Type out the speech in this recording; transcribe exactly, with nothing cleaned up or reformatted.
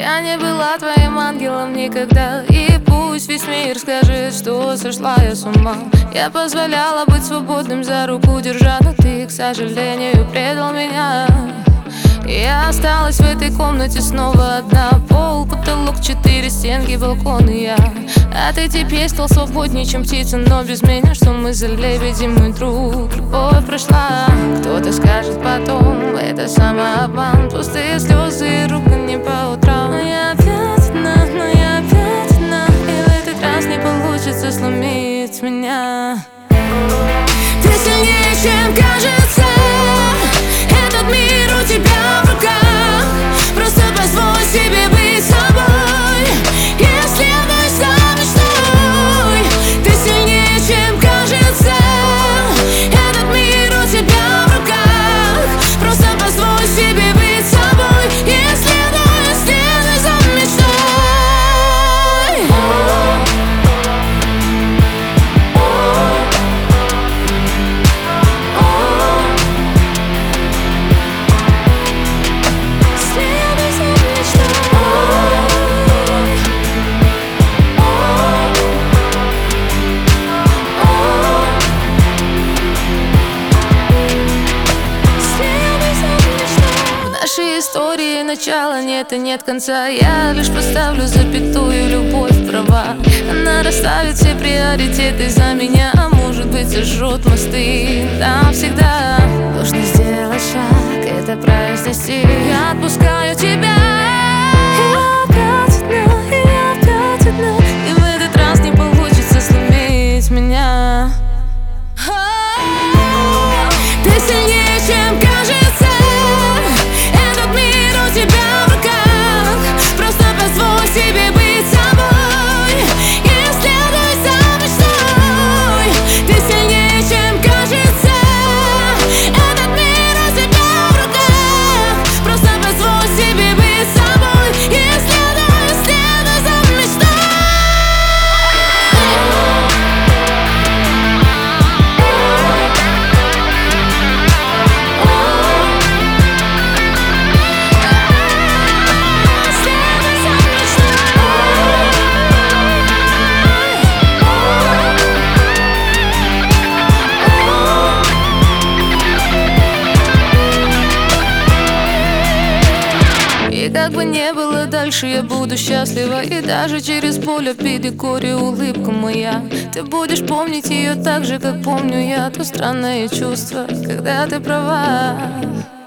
Я не была твоим ангелом никогда. И пусть весь мир скажет, что сошла я с ума. Я позволяла быть свободным, за руку держа, но ты, к сожалению, предал меня. Я осталась в этой комнате снова одна. Пол, потолок, четыре стенки, балкон и я. А ты теперь стал свободнее, чем птица, но без меня. Что мы за лебеди, мой друг? Любовь прошла. Кто-то скажет потом, это самообман, пустые слезы и ругань по утрам. Но я опять одна, но я опять одна, и в этот раз не получится сломить меня. Ты сильнее, чем кажется. Этот мир у тебя в руках. Просто позволь себе быть собой и следуй за мечтой. Ты сильнее, чем кажется. Этот мир у тебя в руках. Просто позволь себе быть собой и следуй, следуй за мечтой. Истории начала нет и нет конца. Я лишь поставлю запятую, любовь права. Она расставит все приоритеты за меня. А может быть, сожжет мосты навсегда. Нужно сделать шаг, это произнести. Я отпускаю тебя. Я опять одна, я опять одна, и в этот раз не получится сломить меня. Ты сильнее, чем кажется. Себе быть собой и следуй за мечтой. Ты сильнее, чем кажется. Этот мир у тебя в руках. Просто позволь себе быть собой и следуй, следуй за мечтой. Как бы не было дальше, я буду счастлива. И даже через боль, обиды, горе, улыбка моя. Ты будешь помнить ее так же, как помню я. То странное чувство, когда ты права.